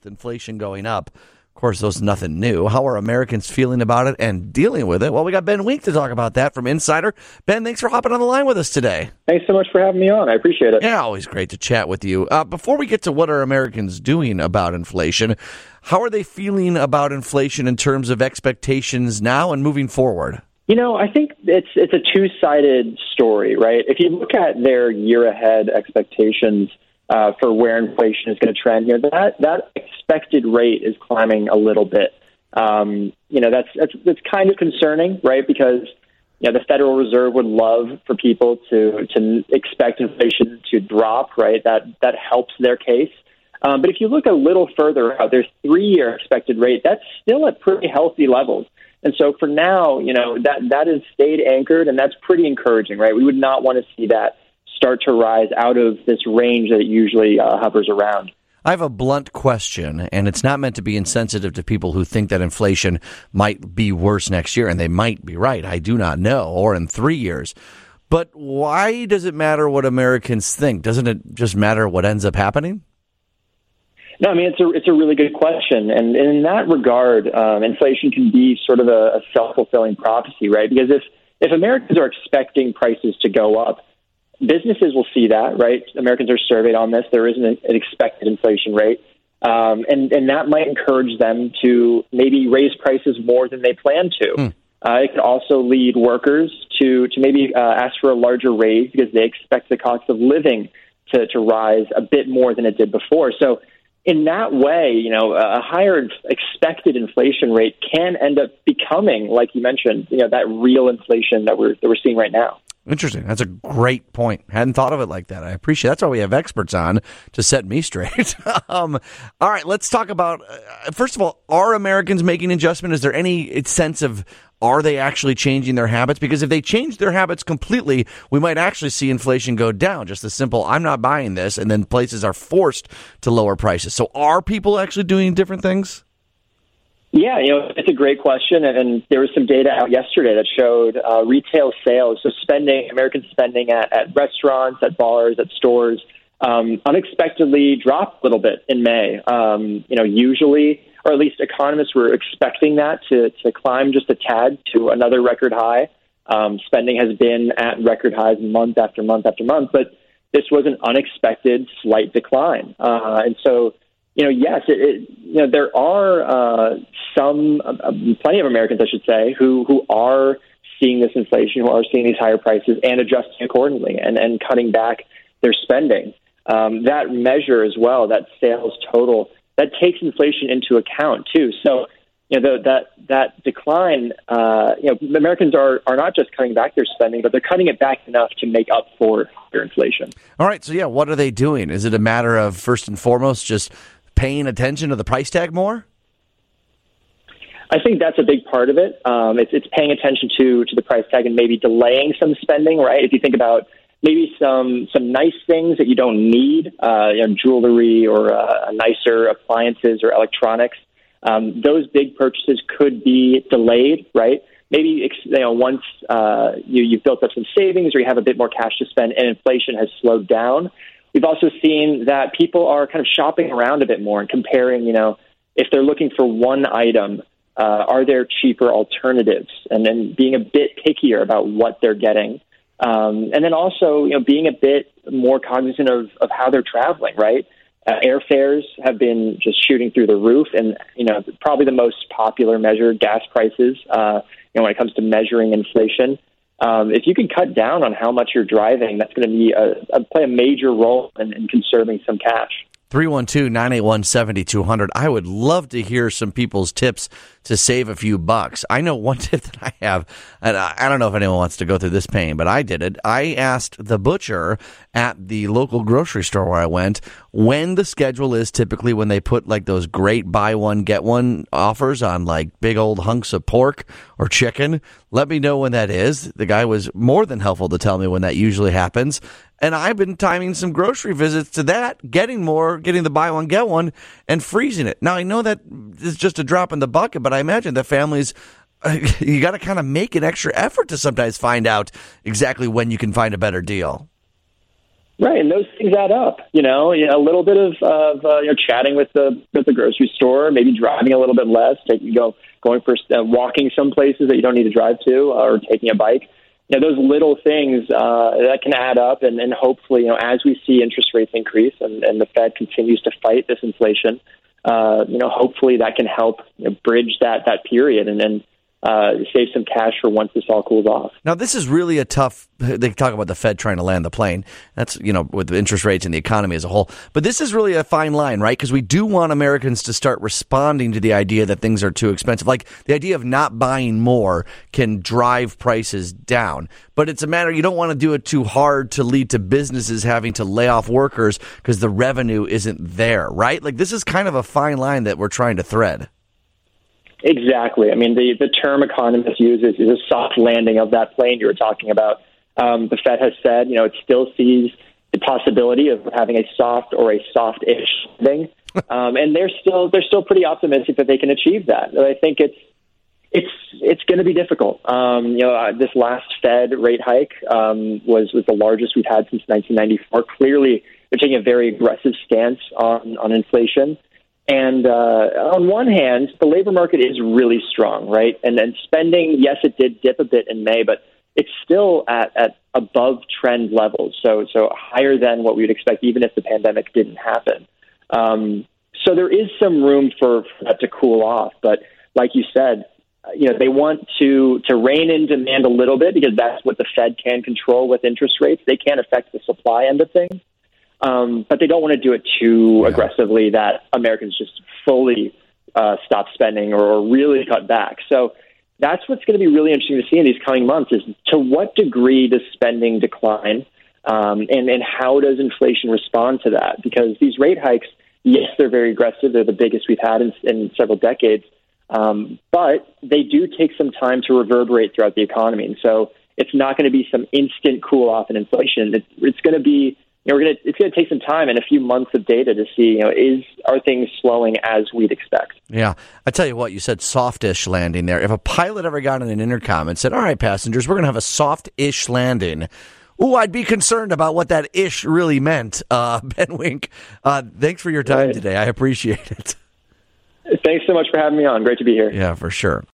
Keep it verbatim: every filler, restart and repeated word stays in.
inflation going up. Of course, those nothing new. How are Americans feeling about it and dealing with it? Well, we got Ben Wink to talk about that from Insider. Ben, thanks for hopping on the line with us today. Thanks so much for having me on. I appreciate it. Yeah, always great to chat with you. Uh, before we get to what are Americans doing about inflation, how are they feeling about inflation in terms of expectations now and moving forward? You know, I think it's it's a two-sided story, right? If you look at their year-ahead expectations uh, for where inflation is going to trend, you know, that that expected rate is climbing a little bit. Um, you know, that's that's that's kind of concerning, right? Because you know, the Federal Reserve would love for people to to expect inflation to drop, right? That that helps their case. Um, but if you look a little further out, their three-year expected rate, that's still at pretty healthy levels. And so for now, you know, that that has stayed anchored, and that's pretty encouraging, right? We would not want to see that start to rise out of this range that it usually uh, hovers around. I have a blunt question, and it's not meant to be insensitive to people who think that inflation might be worse next year, and they might be right. I do not know, or in three years. But why does it matter what Americans think? Doesn't it just matter what ends up happening? No, I mean, it's a it's a really good question. And in that regard, um, inflation can be sort of a, a self-fulfilling prophecy, right? Because if, if Americans are expecting prices to go up, businesses will see that, right? Americans are surveyed on this. There isn't an expected inflation rate. Um, and, and that might encourage them to maybe raise prices more than they plan to. Hmm. Uh, it could also lead workers to, to maybe uh, ask for a larger raise because they expect the cost of living to, to rise a bit more than it did before. So in that way, you know, a higher expected inflation rate can end up becoming, like you mentioned, you know, that real inflation that we're that we're seeing right now. Interesting. That's a great point. Hadn't thought of it like that. I appreciate it. That's why we have experts on to set me straight. um, all right, let's talk about, uh, first of all, are Americans making adjustment? Is there any sense of, are they actually changing their habits? Because if they change their habits completely, we might actually see inflation go down. Just the simple, I'm not buying this, and then places are forced to lower prices. So are people actually doing different things? Yeah, you know, it's a great question, and there was some data out yesterday that showed uh, retail sales, so spending, American spending at, at restaurants, at bars, at stores, um, unexpectedly dropped a little bit in May. Um, you know, usually, or at least economists were expecting that to, to climb just a tad to another record high. Um, spending has been at record highs month after month after month, but this was an unexpected slight decline, uh, and so. You know, yes, it, it, you know, there are uh, some, uh, plenty of Americans, I should say, who, who are seeing this inflation, who are seeing these higher prices and adjusting accordingly and, and cutting back their spending. Um, that measure as well, that sales total, that takes inflation into account too. So, you know, the, that that decline, uh, you know, Americans are, are not just cutting back their spending, but they're cutting it back enough to make up for their inflation. All right. So, yeah, what are they doing? Is it a matter of, first and foremost, just paying attention to the price tag more? I think that's a big part of it. Um, it's, it's paying attention to to the price tag and maybe delaying some spending, right? If you think about maybe some some nice things that you don't need, uh, you know, jewelry or uh, nicer appliances or electronics, um, those big purchases could be delayed, right? Maybe, you know, once uh, you, you've built up some savings or you have a bit more cash to spend and inflation has slowed down. We've also seen that people are kind of shopping around a bit more and comparing, you know, if they're looking for one item, uh, are there cheaper alternatives? And then being a bit pickier about what they're getting. Um, and then also, you know, being a bit more cognizant of, of how they're traveling, right? Uh, airfares have been just shooting through the roof. And, you know, probably the most popular measure, gas prices, uh, you know, when it comes to measuring inflation. Um, if you can cut down on how much you're driving, that's going to be a, a, play a major role in, in conserving some cash. three one two, nine eight one, seven two zero zero. I would love to hear some people's tips to save a few bucks. I know one tip that I have, and I don't know if anyone wants to go through this pain, but I did it. I asked the butcher at the local grocery store where I went when the schedule is typically when they put like those great buy one, get one offers on like big old hunks of pork or chicken. Let me know when that is. The guy was more than helpful to tell me when that usually happens. And I've been timing some grocery visits to that, getting more, getting the buy one, get one, and freezing it. Now, I know that is just a drop in the bucket, but I imagine the families, uh, you got to kind of make an extra effort to sometimes find out exactly when you can find a better deal. Right, and those things add up. You know, you know a little bit of, of uh, you know, chatting with the with the grocery store, maybe driving a little bit less, taking go going for uh, walking some places that you don't need to drive to, uh, or taking a bike. You know, those little things uh, that can add up, and, and hopefully, you know, as we see interest rates increase and, and the Fed continues to fight this inflation, uh, you know, hopefully that can help, you know, bridge that that period and then. Uh, save some cash for once this all cools off. Now, this is really a tough, they talk about the Fed trying to land the plane. That's, you know, with the interest rates and the economy as a whole. But this is really a fine line, right? Because we do want Americans to start responding to the idea that things are too expensive. Like the idea of not buying more can drive prices down. But it's a matter, you don't want to do it too hard to lead to businesses having to lay off workers because the revenue isn't there, right? Like this is kind of a fine line that we're trying to thread. Exactly. I mean, the, the term economists use is, is a soft landing of that plane you were talking about. Um, the Fed has said, you know, it still sees the possibility of having a soft or a soft-ish landing, um, and they're still they're still pretty optimistic that they can achieve that. And I think it's it's it's going to be difficult. Um, you know, uh, this last Fed rate hike um, was was the largest we've had since nineteen ninety-four. Clearly, they're taking a very aggressive stance on on inflation. And uh, on one hand, the labor market is really strong, right? And then spending, yes, it did dip a bit in May, but it's still at, at above trend levels, so so higher than what we would expect, even if the pandemic didn't happen. Um, so there is some room for, for that to cool off. But like you said, you know, they want to to rein in demand a little bit because that's what the Fed can control with interest rates. They can't affect the supply end of things. Um, but they don't want to do it too yeah. aggressively that Americans just fully uh, stop spending or really cut back. So that's what's going to be really interesting to see in these coming months is to what degree does spending decline um, and, and how does inflation respond to that? Because these rate hikes, yes, they're very aggressive. They're the biggest we've had in, in several decades. Um, but they do take some time to reverberate throughout the economy. And so it's not going to be some instant cool off in inflation. It's, it's going to be You know, we're gonna, it's going to take some time and a few months of data to see, you know, is are things slowing as we'd expect? Yeah. I tell you what, you said softish landing there. If a pilot ever got in an intercom and said, all right, passengers, we're going to have a soft-ish landing, ooh, I'd be concerned about what that ish really meant. Uh, Ben Wink, uh, thanks for your time right. today. I appreciate it. Thanks so much for having me on. Great to be here. Yeah, for sure.